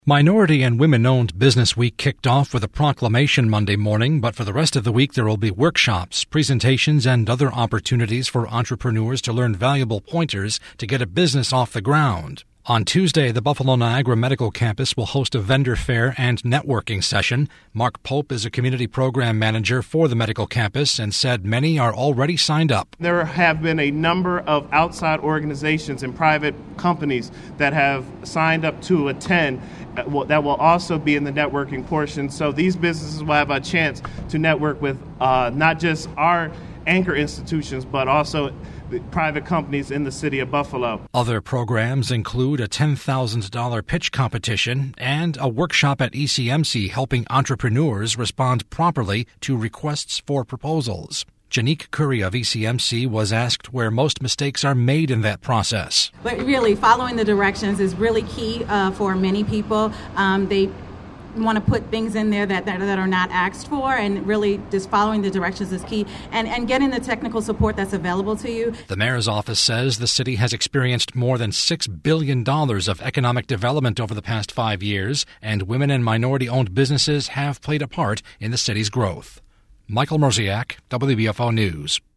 Minority and Women-Owned Business Week kicked off with a proclamation Monday morning, but for the rest of the week there will be workshops, presentations, and other opportunities for entrepreneurs to learn valuable pointers to get a business off the ground. On Tuesday, the Buffalo Niagara Medical Campus will host a vendor fair and networking session. Mark Pope is a community program manager for the medical campus and said many are already signed up. There have been a number of outside organizations and private companies that have signed up to attend that will also be in the networking portion. So these businesses will have a chance to network with not just our anchor institutions, but also private companies in the city of Buffalo. Other programs include a $10,000 pitch competition and a workshop at ECMC helping entrepreneurs respond properly to requests for proposals. Janique Curry of ECMC was asked where most mistakes are made in that process. But really, following the directions is really key for many people. They want to put things in there that are not asked for, and really just following the directions is key, and getting the technical support that's available to you. The mayor's office says the city has experienced more than $6 billion of economic development over the past 5 years, and women and minority-owned businesses have played a part in the city's growth. Michael Mrziak, WBFO News.